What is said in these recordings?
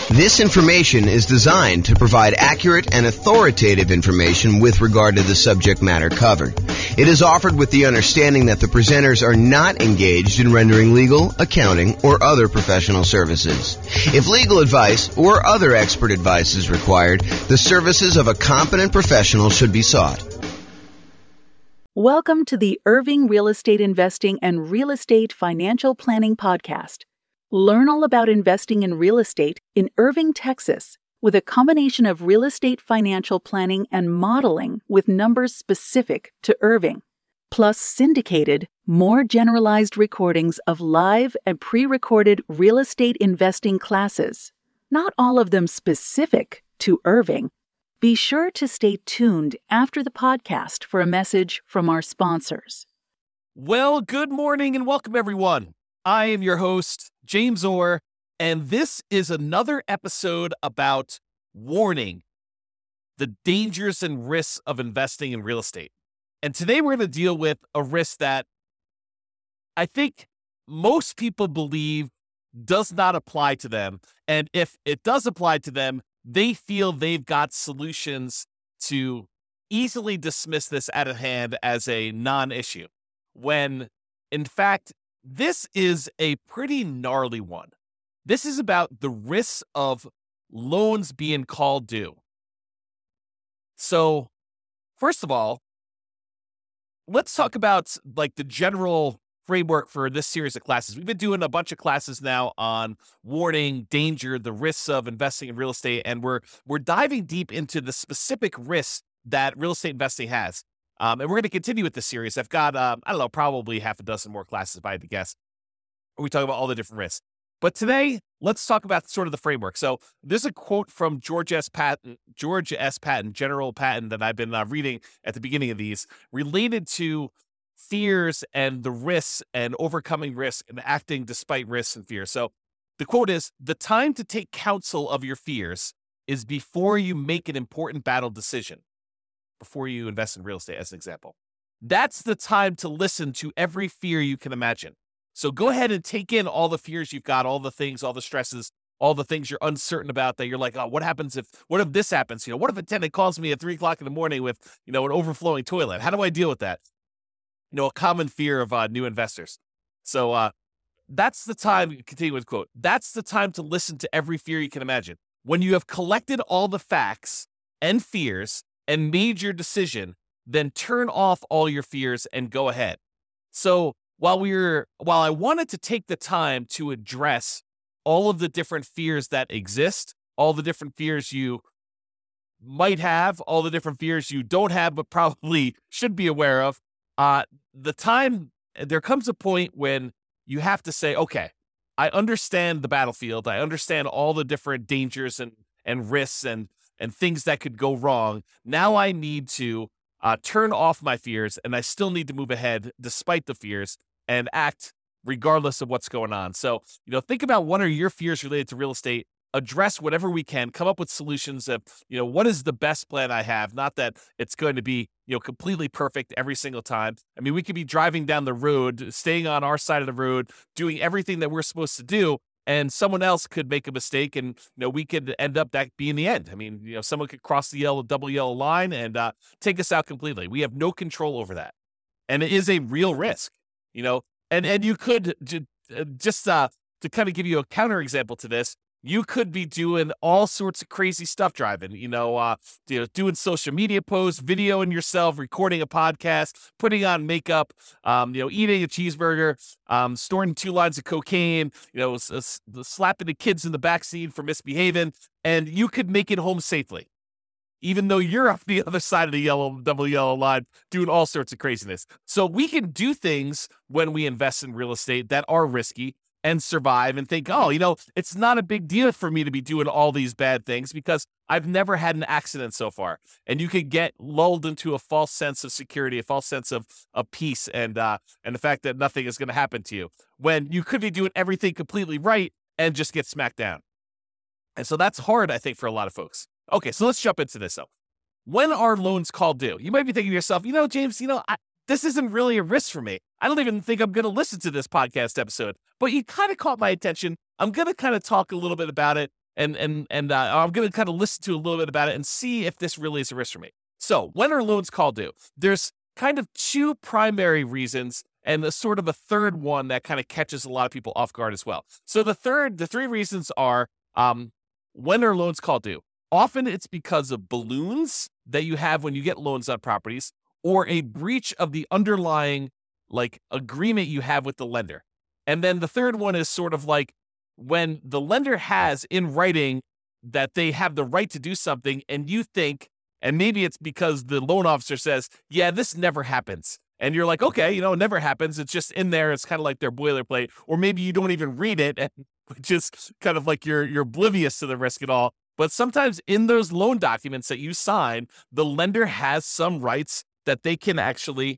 This information is designed to provide accurate and authoritative information with regard to the subject matter covered. It is offered with the understanding that the presenters are not engaged in rendering legal, accounting, or other professional services. If legal advice or other expert advice is required, the services of a competent professional should be sought. Welcome to the Irving Real Estate Investing and Real Estate Financial Planning Podcast. Learn all about investing in real estate in Irving, Texas, with a combination of real estate financial planning and modeling with numbers specific to Irving, plus syndicated, more generalized recordings of live and pre-recorded real estate investing classes, not all of them specific to Irving. Be sure to stay tuned after the podcast for a message from our sponsors. Well, good morning and welcome, everyone. I am your host, James Orr, and this is another episode about warning the dangers and risks of investing in real estate. And today we're going to deal with a risk that I think most people believe does not apply to them. And if it does apply to them, they feel they've got solutions to easily dismiss this out of hand as a non-issue, when in fact, this is a pretty gnarly one. This is about the risks of loans being called due. So, first of all, let's talk about like the general framework for this series of classes. We've been doing a bunch of classes now on warning, danger, the risks of investing in real estate, and we're diving deep into the specific risks that real estate investing has. And we're going to continue with this series. I've got, probably half a dozen more classes, if I had to guess, where we talk about all the different risks. But today, let's talk about sort of the framework. So there's a quote from George S. Patton, General Patton, that I've been reading at the beginning of these, related to fears and the risks and overcoming risk and acting despite risks and fears. So the quote is, "The time to take counsel of your fears is before you make an important battle decision." Before you invest in real estate, as an example. That's the time to listen to every fear you can imagine. So go ahead and take in all the fears you've got, all the things, all the stresses, all the things you're uncertain about that you're like, oh, what if this happens? What if a tenant calls me at 3 o'clock in the morning with, an overflowing toilet? How do I deal with that? A common fear of new investors. So that's the time, continue with quote, "That's the time to listen to every fear you can imagine. When you have collected all the facts and fears and made your decision, then turn off all your fears and go ahead." So while I wanted to take the time to address all of the different fears that exist, all the different fears you might have, all the different fears you don't have but probably should be aware of, there comes a point when you have to say, okay, I understand the battlefield. I understand all the different dangers and risks and things that could go wrong. Now I need to turn off my fears, and I still need to move ahead despite the fears and act regardless of what's going on. So, think about what are your fears related to real estate, address whatever we can, come up with solutions of, what is the best plan I have? Not that it's going to be, completely perfect every single time. I mean, we could be driving down the road, staying on our side of the road, doing everything that we're supposed to do, and someone else could make a mistake, and we could end up that being the end. I mean, someone could cross the double yellow line and take us out completely. We have no control over that, and it is a real risk. And you could just to kind of give you a counterexample to this, you could be doing all sorts of crazy stuff driving. Doing social media posts, videoing yourself, recording a podcast, putting on makeup, eating a cheeseburger, storing 2 lines of cocaine, slapping the kids in the backseat for misbehaving, and you could make it home safely, even though you're off the other side of the double yellow line doing all sorts of craziness. So we can do things when we invest in real estate that are risky and survive and think, oh, it's not a big deal for me to be doing all these bad things because I've never had an accident so far. And you could get lulled into a false sense of security, a false sense of peace and the fact that nothing is going to happen to you when you could be doing everything completely right and just get smacked down. And so that's hard, I think, for a lot of folks. Okay, so let's jump into this though. When are loans called due? You might be thinking to yourself, James, this isn't really a risk for me. I don't even think I'm going to listen to this podcast episode, but you kind of caught my attention. I'm going to kind of talk a little bit about it and I'm going to kind of listen to a little bit about it and see if this really is a risk for me. So when are loans called due? There's kind of two primary reasons and a sort of a third one that kind of catches a lot of people off guard as well. So the three reasons are, when are loans called due? Often it's because of balloons that you have when you get loans on properties, or a breach of the underlying agreement you have with the lender. And then the third one is sort of like when the lender has in writing that they have the right to do something, and you think, and maybe it's because the loan officer says, yeah, this never happens. And you're like, okay, it never happens. It's just in there. It's kind of like their boilerplate. Or maybe you don't even read it, and just kind of like you're oblivious to the risk at all. But sometimes in those loan documents that you sign, the lender has some rights that they can actually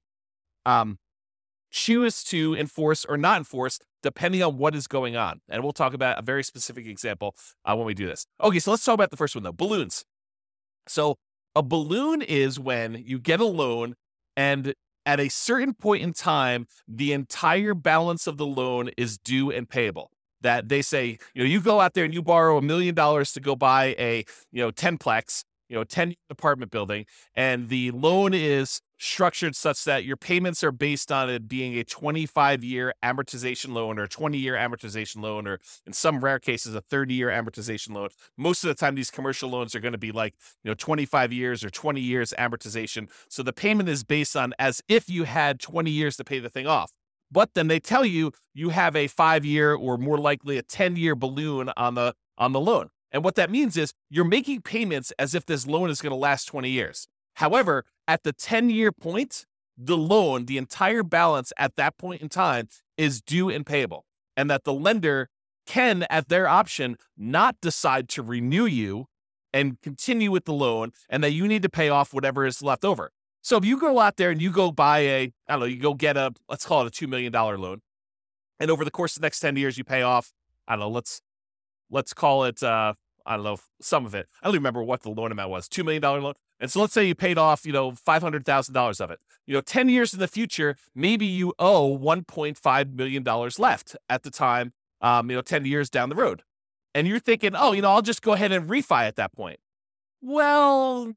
choose to enforce or not enforce, depending on what is going on. And we'll talk about a very specific example when we do this. Okay, so let's talk about the first one, though, balloons. So a balloon is when you get a loan and at a certain point in time, the entire balance of the loan is due and payable. That they say, you go out there and you borrow $1 million to go buy a, 10-plex, 10 apartment building, and the loan is structured such that your payments are based on it being a 25-year amortization loan or 20-year amortization loan, or in some rare cases, a 30-year amortization loan. Most of the time, these commercial loans are going to be 25 years or 20 years amortization. So the payment is based on as if you had 20 years to pay the thing off. But then they tell you have a 5-year or more likely a 10-year balloon on the loan. And what that means is you're making payments as if this loan is going to last 20 years. However, at the 10-year point, the loan, the entire balance at that point in time is due and payable. And that the lender can, at their option, not decide to renew you and continue with the loan, and that you need to pay off whatever is left over. So if you go out there and you go buy you go get let's call it a $2 million loan. And over the course of the next 10 years, you pay off, let's call it, some of it. I don't even remember what the loan amount was, $2 million loan. And so let's say you paid off, $500,000 of it. 10 years in the future, maybe you owe $1.5 million left at the time, 10 years down the road. And you're thinking, I'll just go ahead and refi at that point. Well,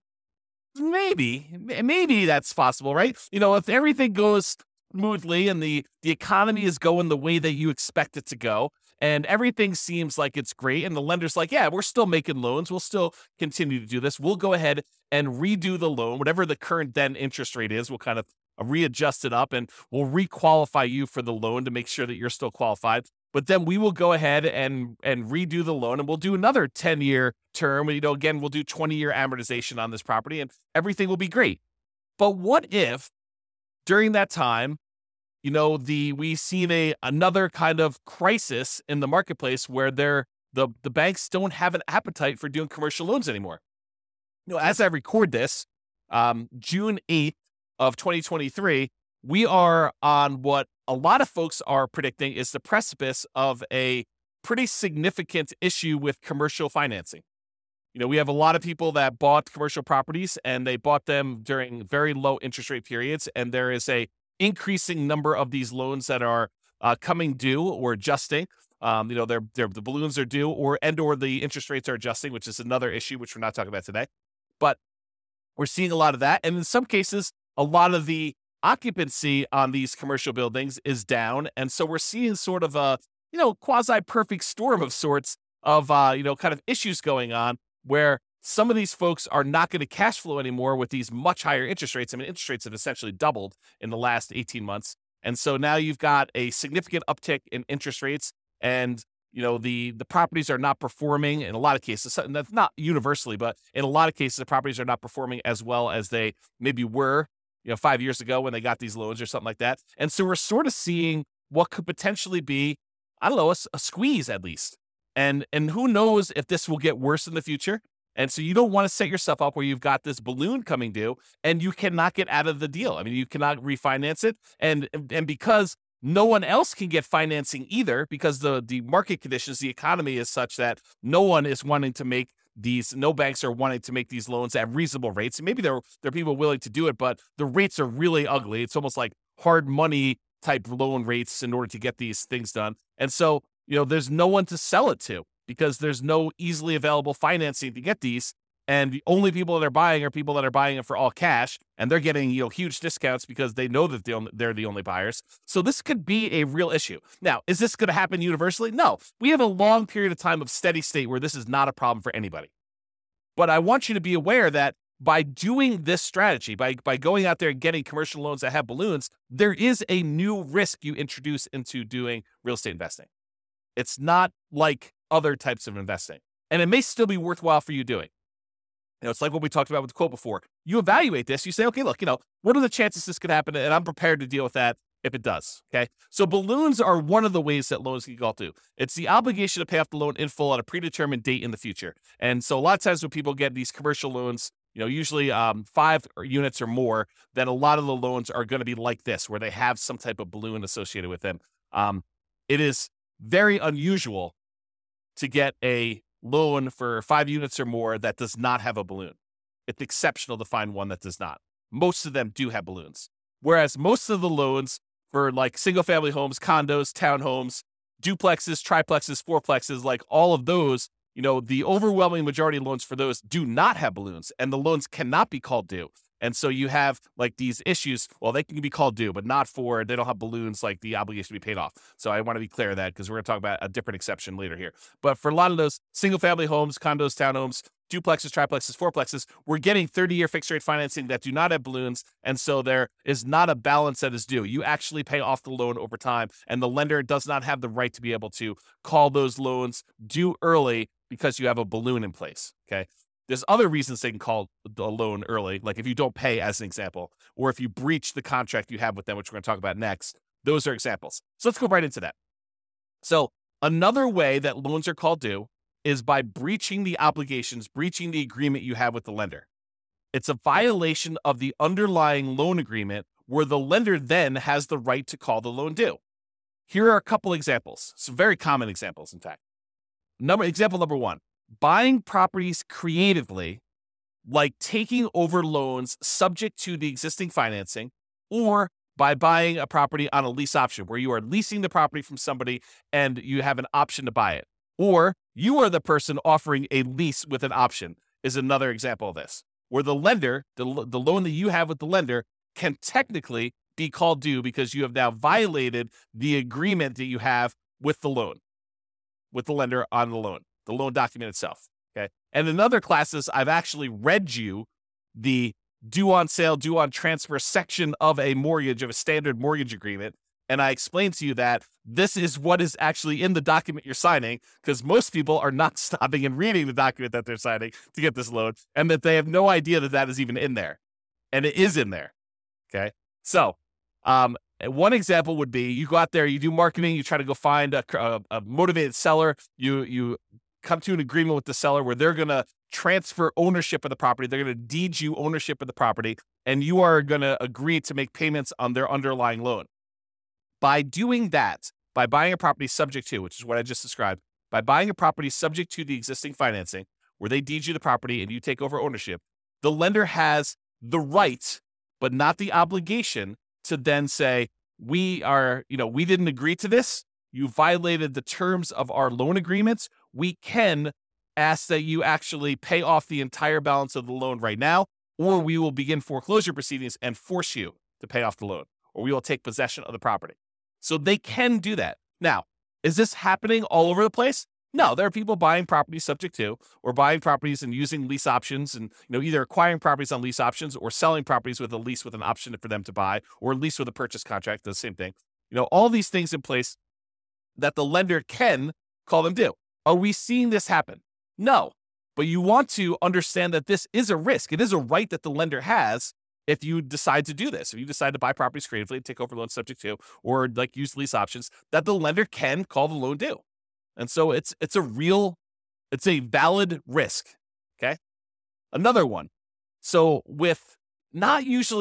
maybe that's possible, right? If everything goes smoothly and the economy is going the way that you expect it to go, and everything seems like it's great, and the lender's like, yeah, we're still making loans. We'll still continue to do this. We'll go ahead and redo the loan. Whatever the current then interest rate is, we'll kind of readjust it up, and we'll requalify you for the loan to make sure that you're still qualified. But then we will go ahead and redo the loan, and we'll do another 10-year term. Again, we'll do 20-year amortization on this property, and everything will be great. But what if during that time, we've seen another kind of crisis in the marketplace where the banks don't have an appetite for doing commercial loans anymore. As I record this, June 8th of 2023, we are on what a lot of folks are predicting is the precipice of a pretty significant issue with commercial financing. We have a lot of people that bought commercial properties, and they bought them during very low interest rate periods, and there is a increasing number of these loans that are coming due or adjusting. The balloons are due, or the interest rates are adjusting, which is another issue which we're not talking about today. But we're seeing a lot of that, and in some cases, a lot of the occupancy on these commercial buildings is down, and so we're seeing sort of a quasi-perfect storm of sorts of kind of issues going on where some of these folks are not going to cash flow anymore with these much higher interest rates. I mean, interest rates have essentially doubled in the last 18 months. And so now you've got a significant uptick in interest rates, and, the properties are not performing in a lot of cases. That's not universally, but in a lot of cases, the properties are not performing as well as they maybe were, 5 years ago when they got these loans or something like that. And so we're sort of seeing what could potentially be, a squeeze at least. And who knows if this will get worse in the future. And so you don't want to set yourself up where you've got this balloon coming due and you cannot get out of the deal. I mean, you cannot refinance it. And because no one else can get financing either, because the market conditions, the economy is such that no banks are wanting to make these loans at reasonable rates. And maybe there are people willing to do it, but the rates are really ugly. It's almost like hard money type loan rates in order to get these things done. And so, there's no one to sell it to. because there's no easily available financing to get these. And the only people that are buying are people that are buying it for all cash, and they're getting huge discounts because they know that they're the only buyers. So this could be a real issue. Now, is this going to happen universally? No. We have a long period of time of steady state where this is not a problem for anybody. But I want you to be aware that by doing this strategy, by going out there and getting commercial loans that have balloons, there is a new risk you introduce into doing real estate investing. It's not like other types of investing, and it may still be worthwhile for you doing. It's like what we talked about with the quote before. You evaluate this. You say, okay, look, what are the chances this could happen? And I'm prepared to deal with that if it does. Okay. So balloons are one of the ways that loans can go to. It's the obligation to pay off the loan in full at a predetermined date in the future. And so a lot of times when people get these commercial loans, usually 5 units or more, then a lot of the loans are going to be like this, where they have some type of balloon associated with them. It is very unusual to get a loan for 5 units or more that does not have a balloon. It's exceptional to find one that does not. Most of them do have balloons. Whereas most of the loans for like single family homes, condos, townhomes, duplexes, triplexes, fourplexes, like all of those, the overwhelming majority of loans for those do not have balloons, and the loans cannot be called due. And so you have like these issues. Well, they can be called due, but not they don't have balloons, like the obligation to be paid off. So I want to be clear of that, because we're going to talk about a different exception later here. But for a lot of those single family homes, condos, townhomes, duplexes, triplexes, fourplexes, we're getting 30-year fixed rate financing that do not have balloons. And so there is not a balance that is due. You actually pay off the loan over time, and the lender does not have the right to be able to call those loans due early because you have a balloon in place. Okay. There's other reasons they can call a loan early, like if you don't pay, as an example, or if you breach the contract you have with them, which we're going to talk about next. Those are examples. So let's go right into that. So another way that loans are called due is by breaching the obligations, breaching the agreement you have with the lender. It's a violation of the underlying loan agreement where the lender then has the right to call the loan due. Here are a couple examples, some very common examples, in fact. Example number 1. Buying properties creatively, like taking over loans subject to the existing financing, or by buying a property on a lease option where you are leasing the property from somebody and you have an option to buy it. Or you are the person offering a lease with an option is another example of this, where the lender, the loan that you have with the lender can technically be called due because you have now violated the agreement that you have with the loan, with the lender on the loan document itself. Okay. And in other classes, I've actually read you the due on sale, due on transfer section of a mortgage, of a standard mortgage agreement. And I explained to you that this is what is actually in the document you're signing, because most people are not stopping and reading the document that they're signing to get this loan, and that they have no idea that that is even in there. And it is in there. Okay. So, one example would be you go out there, you do marketing, you try to go find a motivated seller, you come to an agreement with the seller where they're going to transfer ownership of the property. They're going to deed you ownership of the property, and you are going to agree to make payments on their underlying loan. By doing that, by buying a property subject to, which is what I just described, by buying a property subject to the existing financing, where they deed you the property and you take over ownership, the lender has the right, but not the obligation, to then say, we didn't agree to this. You violated the terms of our loan agreements. We can ask that you actually pay off the entire balance of the loan right now, or we will begin foreclosure proceedings and force you to pay off the loan, or we will take possession of the property. So they can do that. Now, is this happening all over the place? No, there are people buying properties subject to, or buying properties and using lease options, and either acquiring properties on lease options or selling properties with a lease with an option for them to buy, or a lease with a purchase contract, the same thing. All these things in place that the lender can call them due. Are we seeing this happen? No, but you want to understand that this is a risk. It is a right that the lender has if you decide to do this. If you decide to buy properties creatively, take over loans subject to, or like use lease options, that the lender can call the loan due. And so it's a valid risk. Okay. Another one. So not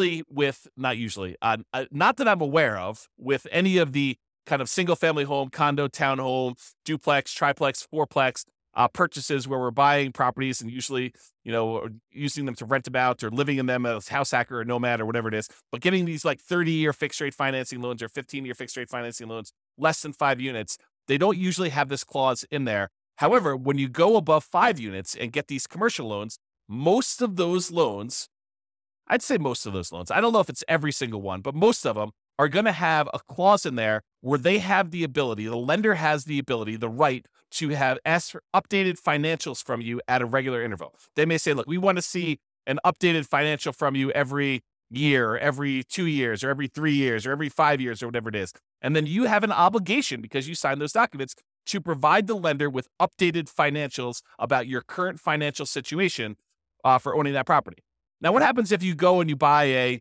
that I'm aware of, with any of the kind of single family home, condo, townhome, duplex, triplex, fourplex purchases where we're buying properties and usually, using them to rent them out or living in them as house hacker or nomad or whatever it is, but getting these like 30-year fixed rate financing loans or 15-year fixed rate financing loans, less than 5 units, they don't usually have this clause in there However, when you go above 5 units and get these commercial loans, most of those loans, I'd say most of those loans, I don't know if it's every single one, but most of them are going to have a clause in there where they have the ability, the lender has the ability, the right to have ask for updated financials from you at a regular interval. They may say, look, we want to see an updated financial from you every year, or every 2 years, or every 3 years, or every 5 years, or whatever it is. And then you have an obligation, because you signed those documents, to provide the lender with updated financials about your current financial situation for owning that property. Now, what happens if you go and you buy a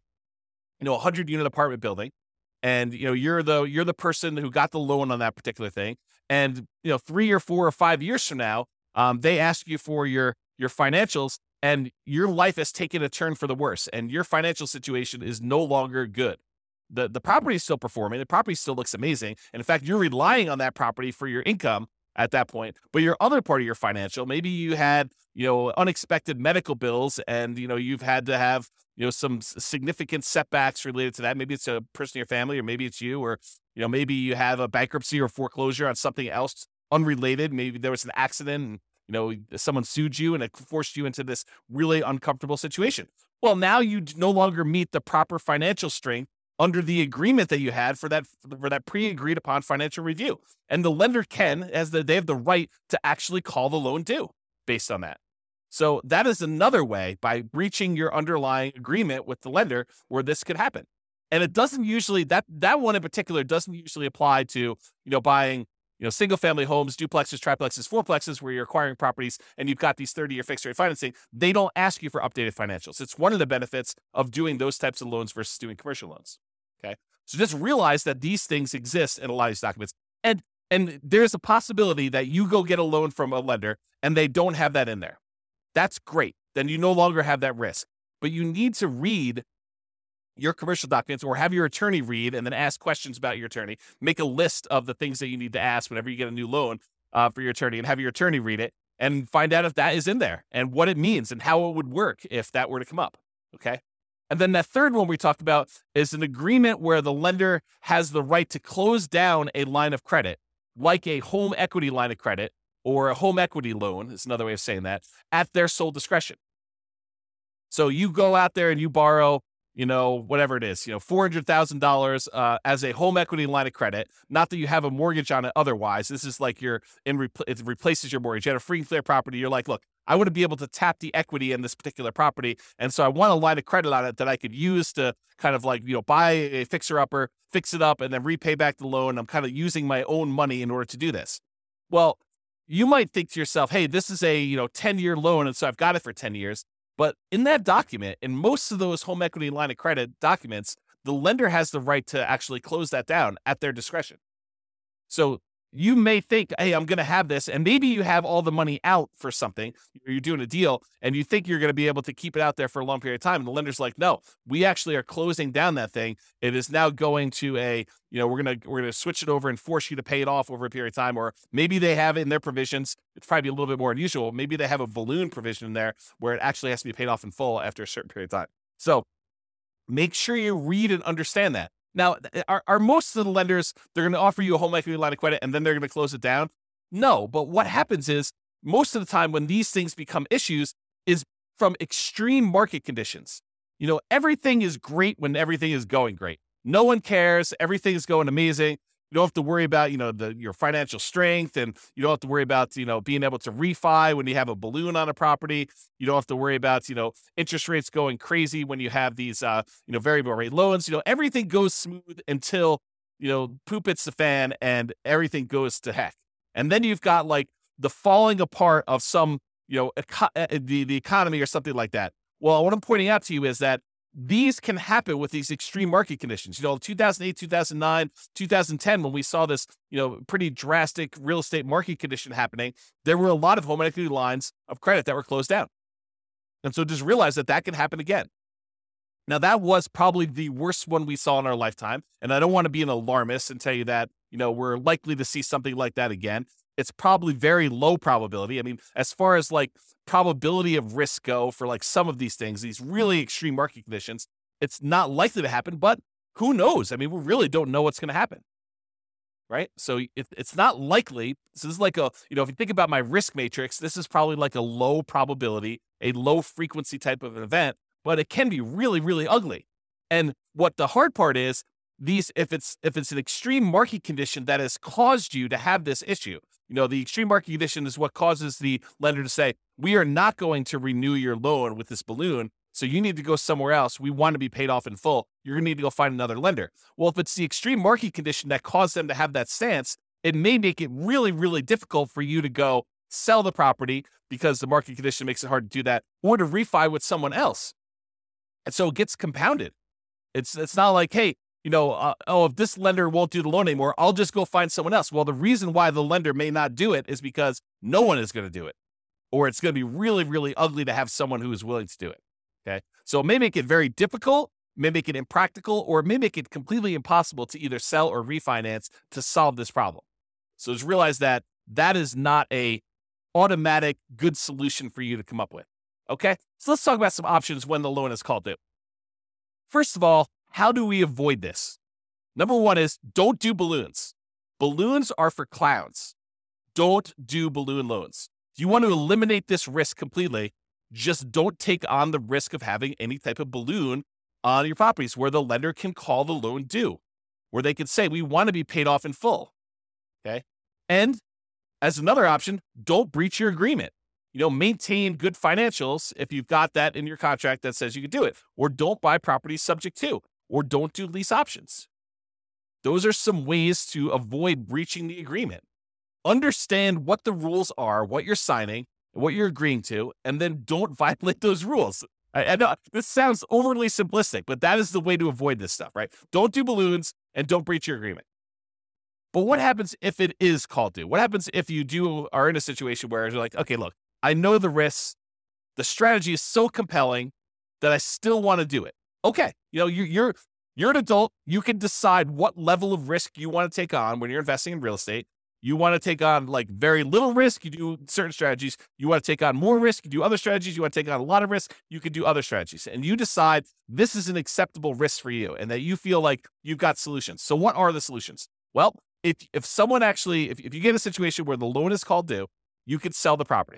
100-unit apartment building, and you're the person who got the loan on that particular thing, and 3 or 4 or 5 years from now, they ask you for your financials, and your life has taken a turn for the worse, and your financial situation is no longer good. The property is still performing. The property still looks amazing. And in fact, you're relying on that property for your income at that point. But your other part of your financial, maybe you had, unexpected medical bills, and, you've had to have, some significant setbacks related to that. Maybe it's a person in your family, or maybe it's you, or, maybe you have a bankruptcy or foreclosure on something else unrelated. Maybe there was an accident and, someone sued you and it forced you into this really uncomfortable situation. Well, now you no longer meet the proper financial strength under the agreement that you had for that pre-agreed upon financial review. And the lender they have the right to actually call the loan due based on that. So that is another way, by breaching your underlying agreement with the lender, where this could happen. And it doesn't usually, that one in particular doesn't usually apply to, buying, single family homes, duplexes, triplexes, fourplexes, where you're acquiring properties and you've got these 30-year fixed rate financing. They don't ask you for updated financials. It's one of the benefits of doing those types of loans versus doing commercial loans. Okay. So just realize that these things exist in a lot of these documents. And there's a possibility that you go get a loan from a lender and they don't have that in there. That's great. Then you no longer have that risk. But you need to read your commercial documents, or have your attorney read and then ask questions about your attorney. Make a list of the things that you need to ask whenever you get a new loan for your attorney, and have your attorney read it and find out if that is in there and what it means and how it would work if that were to come up. Okay. And then that third one we talked about is an agreement where the lender has the right to close down a line of credit, like a home equity line of credit or a home equity loan, is another way of saying that, at their sole discretion. So you go out there and you borrow, whatever it is, $400,000 as a home equity line of credit. Not that you have a mortgage on it otherwise. This is like it replaces your mortgage. You had a free and clear property. You're like, look, I want to be able to tap the equity in this particular property. And so I want a line of credit on it that I could use to kind of like, buy a fixer-upper, fix it up, and then repay back the loan. I'm kind of using my own money in order to do this. Well, you might think to yourself, hey, this is a 10-year loan, and so I've got it for 10 years. But in that document, in most of those home equity line of credit documents, the lender has the right to actually close that down at their discretion. So you may think, hey, I'm going to have this, and maybe you have all the money out for something, you're doing a deal, and you think you're going to be able to keep it out there for a long period of time. And the lender's like, no, we actually are closing down that thing. It is now going to we're going to switch it over and force you to pay it off over a period of time. Or maybe they have it in their provisions. It's probably a little bit more unusual. Maybe they have a balloon provision in there where it actually has to be paid off in full after a certain period of time. So make sure you read and understand that. Now, are most of the lenders, they're going to offer you a home equity line of credit and then they're going to close it down? No, but what happens is most of the time when these things become issues is from extreme market conditions. Everything is great when everything is going great. No one cares. Everything is going amazing. You don't have to worry about, your financial strength, and you don't have to worry about, being able to refi when you have a balloon on a property. You don't have to worry about, interest rates going crazy when you have these, variable rate loans. Everything goes smooth until, poop hits the fan and everything goes to heck. And then you've got like the falling apart of some, the economy or something like that. Well, what I'm pointing out to you is that these can happen with these extreme market conditions. 2008, 2009, 2010, when we saw this, pretty drastic real estate market condition happening, there were a lot of home equity lines of credit that were closed down. And so just realize that can happen again. Now, that was probably the worst one we saw in our lifetime. And I don't want to be an alarmist and tell you that, we're likely to see something like that again. It's probably very low probability. I mean, as far as like probability of risk go for like some of these things, these really extreme market conditions, it's not likely to happen, but who knows? I mean, we really don't know what's going to happen. right? So it's not likely. This is like if you think about my risk matrix, this is probably like a low probability, a low frequency type of event, but it can be really, really ugly. And what the hard part is, if it's an extreme market condition that has caused you to have this issue, the extreme market condition is what causes the lender to say, we are not going to renew your loan with this balloon. So you need to go somewhere else. We want to be paid off in full. You're going to need to go find another lender. Well, if it's the extreme market condition that caused them to have that stance, it may make it really, really difficult for you to go sell the property because the market condition makes it hard to do that, or to refi with someone else. And so it gets compounded. It's not like, hey, if this lender won't do the loan anymore, I'll just go find someone else. Well, the reason why the lender may not do it is because no one is going to do it, or it's going to be really, really ugly to have someone who is willing to do it. Okay. So it may make it very difficult, may make it impractical, or it may make it completely impossible to either sell or refinance to solve this problem. So just realize that is not a automatic good solution for you to come up with. Okay. So let's talk about some options when the loan is called due. First of all, how do we avoid this? Number one is don't do balloons. Balloons are for clowns. Don't do balloon loans. If you want to eliminate this risk completely, just don't take on the risk of having any type of balloon on your properties where the lender can call the loan due, where they can say, we want to be paid off in full. Okay. And as another option, don't breach your agreement. Maintain good financials if you've got that in your contract that says you can do it, or don't buy properties subject to, or don't do lease options. Those are some ways to avoid breaching the agreement. Understand what the rules are, what you're signing, what you're agreeing to, and then don't violate those rules. I know this sounds overly simplistic, but that is the way to avoid this stuff, right? Don't do balloons and don't breach your agreement. But what happens if it is called due? What happens if you are in a situation where you're like, okay, look, I know the risks. The strategy is so compelling that I still want to do it. Okay, you're an adult. You can decide what level of risk you want to take on when you're investing in real estate. You want to take on like very little risk, you do certain strategies. You want to take on more risk, you do other strategies. You want to take on a lot of risk, you can do other strategies. And you decide this is an acceptable risk for you and that you feel like you've got solutions. So what are the solutions? Well, if someone actually, if you get a situation where the loan is called due, you could sell the property.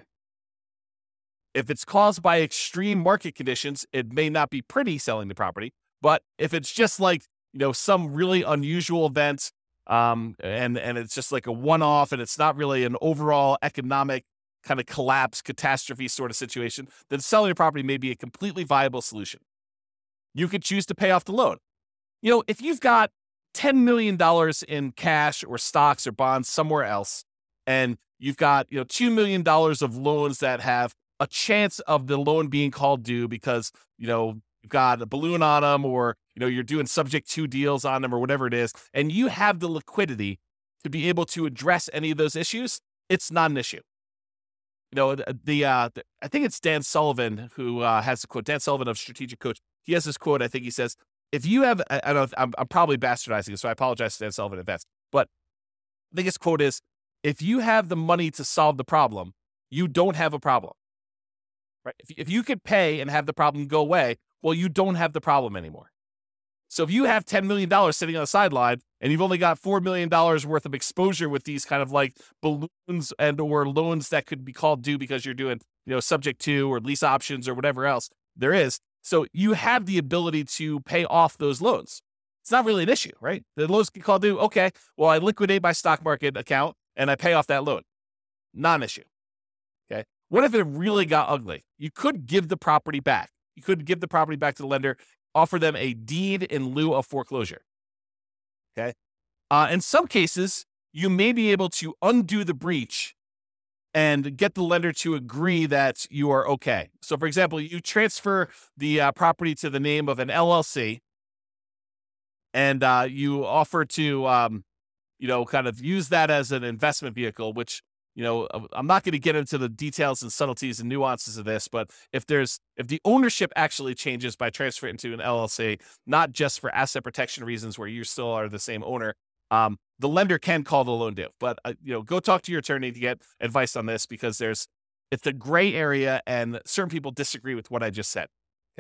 If it's caused by extreme market conditions, it may not be pretty selling the property. But if it's just like, some really unusual event, and it's just like a one-off and it's not really an overall economic kind of collapse, catastrophe sort of situation, then selling the property may be a completely viable solution. You could choose to pay off the loan. If you've got $10 million in cash or stocks or bonds somewhere else, and you've got, $2 million of loans that have a chance of the loan being called due because, you've got a balloon on them, or, you're doing subject to deals on them, or whatever it is, and you have the liquidity to be able to address any of those issues, it's not an issue. I think it's Dan Sullivan who has the quote, Dan Sullivan of Strategic Coach. He has this quote, I think he says, if you have, I don't know, I'm probably bastardizing it, so I apologize to Dan Sullivan in advance, but I think his quote is, if you have the money to solve the problem, you don't have a problem. Right? If you could pay and have the problem go away, well, you don't have the problem anymore. So if you have $10 million sitting on the sideline and you've only got $4 million worth of exposure with these kind of like balloons and or loans that could be called due because you're doing, subject to or lease options or whatever else there is. So you have the ability to pay off those loans. It's not really an issue, right? The loans get called due. Okay, well, I liquidate my stock market account and I pay off that loan. Not an issue. Okay. What if it really got ugly? You could give the property back. You could give the property back to the lender, offer them a deed in lieu of foreclosure. Okay. In some cases, you may be able to undo the breach and get the lender to agree that you are okay. So, for example, you transfer the property to the name of an LLC, and you offer to, kind of use that as an investment vehicle, which, I'm not going to get into the details and subtleties and nuances of this, but if the ownership actually changes by transferring into an LLC, not just for asset protection reasons where you still are the same owner, the lender can call the loan due. But, go talk to your attorney to get advice on this, because it's a gray area and certain people disagree with what I just said. Okay.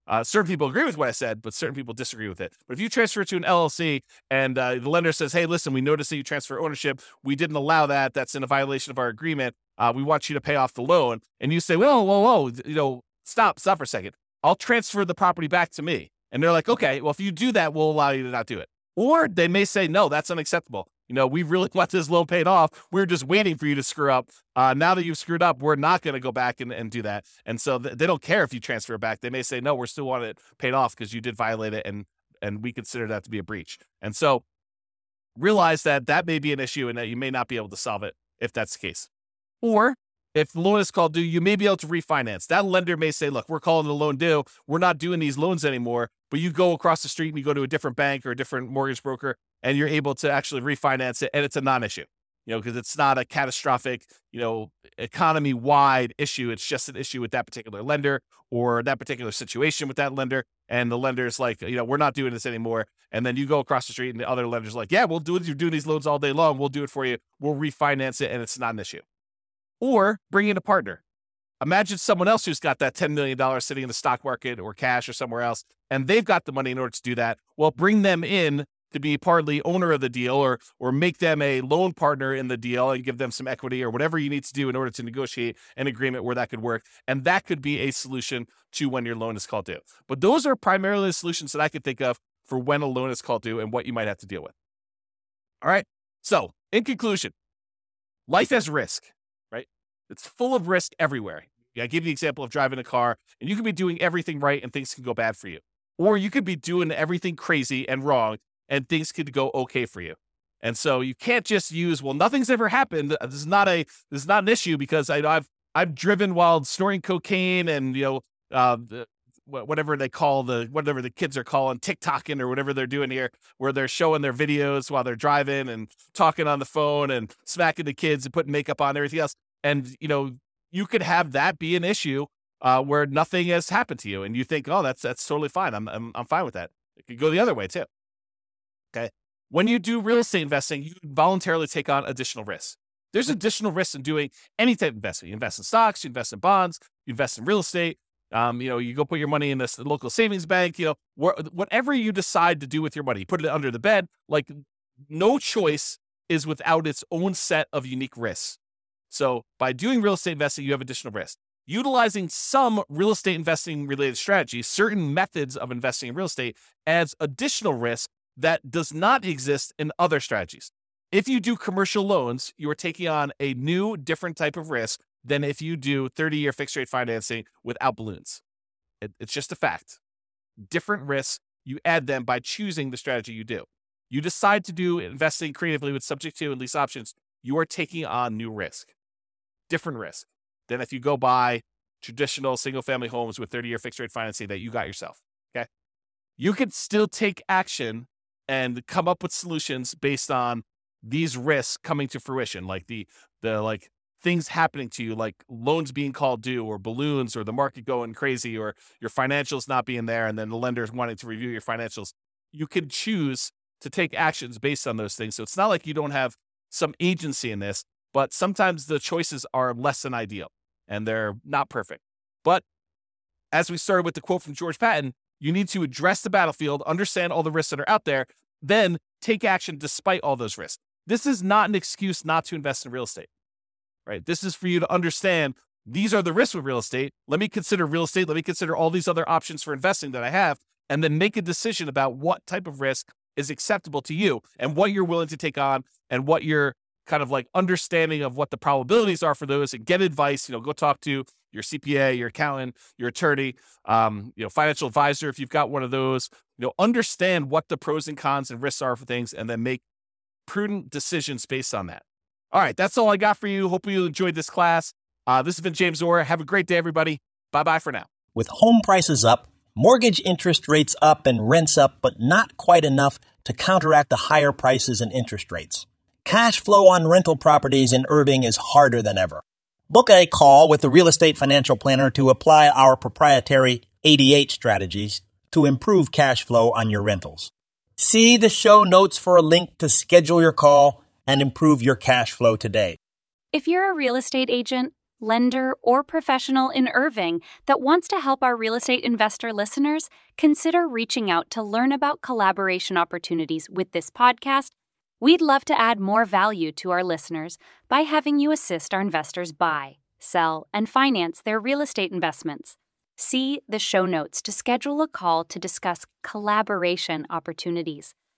Certain people agree with what I said, but certain people disagree with it. But if you transfer it to an LLC and the lender says, hey, listen, we noticed that you transfer ownership. We didn't allow that. That's in a violation of our agreement. We want you to pay off the loan. And you say, whoa, stop for a second. I'll transfer the property back to me. And they're like, okay, well, if you do that, we'll allow you to not do it. Or they may say, no, that's unacceptable. We really want this loan paid off. We're just waiting for you to screw up. Now that you've screwed up, we're not going to go back and do that. And so they don't care if you transfer it back. They may say, no, we're still wanting it paid off because you did violate it, and we consider that to be a breach. And so realize that may be an issue and that you may not be able to solve it if that's the case. Or if the loan is called due, you may be able to refinance. That lender may say, look, we're calling the loan due. We're not doing these loans anymore. But you go across the street and you go to a different bank or a different mortgage broker, and you're able to actually refinance it. And it's a non-issue, because it's not a catastrophic, economy-wide issue. It's just an issue with that particular lender or that particular situation with that lender. And the lender's like, we're not doing this anymore. And then you go across the street and the other lender's like, yeah, we'll do it. You're doing these loans all day long. We'll do it for you. We'll refinance it. And it's not an issue. Or bring in a partner. Imagine someone else who's got that $10 million sitting in the stock market or cash or somewhere else, and they've got the money in order to do that. Well, bring them in to be partly owner of the deal or make them a loan partner in the deal and give them some equity or whatever you need to do in order to negotiate an agreement where that could work. And that could be a solution to when your loan is called due. But those are primarily the solutions that I could think of for when a loan is called due and what you might have to deal with. All right. So in conclusion, life has risk. It's full of risk everywhere. I give you the example of driving a car, and you could be doing everything right and things can go bad for you. Or you could be doing everything crazy and wrong and things could go okay for you. And so you can't just use, well, nothing's ever happened. This is not an issue because I've driven while snorting cocaine and whatever the kids are calling TikToking or whatever they're doing here, where they're showing their videos while they're driving and talking on the phone and smacking the kids and putting makeup on and everything else. And, you could have that be an issue where nothing has happened to you. And you think, oh, that's totally fine. I'm fine with that. It could go the other way too. Okay. When you do real estate investing, you voluntarily take on additional risks. There's additional risks in doing any type of investment. You invest in stocks, you invest in bonds, you invest in real estate. You go put your money in this local savings bank, whatever you decide to do with your money, put it under the bed. Like no choice is without its own set of unique risks. So by doing real estate investing, you have additional risk. Utilizing some real estate investing related strategies, certain methods of investing in real estate adds additional risk that does not exist in other strategies. If you do commercial loans, you are taking on a new, different type of risk than if you do 30-year fixed rate financing without balloons. It's just a fact. Different risks, you add them by choosing the strategy you do. You decide to do investing creatively with subject to and lease options, you are taking on new risk. Different risk than if you go buy traditional single-family homes with 30-year fixed-rate financing that you got yourself, okay? You can still take action and come up with solutions based on these risks coming to fruition, like the things happening to you, like loans being called due or balloons or the market going crazy or your financials not being there and then the lenders wanting to review your financials. You can choose to take actions based on those things. So it's not like you don't have some agency in this. But sometimes the choices are less than ideal and they're not perfect. But as we started with the quote from George Patton, you need to address the battlefield, understand all the risks that are out there, then take action despite all those risks. This is not an excuse not to invest in real estate, right? This is for you to understand these are the risks with real estate. Let me consider real estate. Let me consider all these other options for investing that I have, and then make a decision about what type of risk is acceptable to you and what you're willing to take on and what you're kind of like understanding of what the probabilities are for those, and get advice. Go talk to your CPA, your accountant, your attorney, financial advisor if you've got one of those. Understand what the pros and cons and risks are for things, and then make prudent decisions based on that. All right, that's all I got for you. Hope you enjoyed this class. This has been James Orr. Have a great day, everybody. Bye-bye for now. With home prices up, mortgage interest rates up, and rents up, but not quite enough to counteract the higher prices and interest rates. Cash flow on rental properties in Irving is harder than ever. Book a call with the Real Estate Financial Planner to apply our proprietary 88 strategies to improve cash flow on your rentals. See the show notes for a link to schedule your call and improve your cash flow today. If you're a real estate agent, lender, or professional in Irving that wants to help our real estate investor listeners, consider reaching out to learn about collaboration opportunities with this podcast. We'd love to add more value to our listeners by having you assist our investors buy, sell, and finance their real estate investments. See the show notes to schedule a call to discuss collaboration opportunities.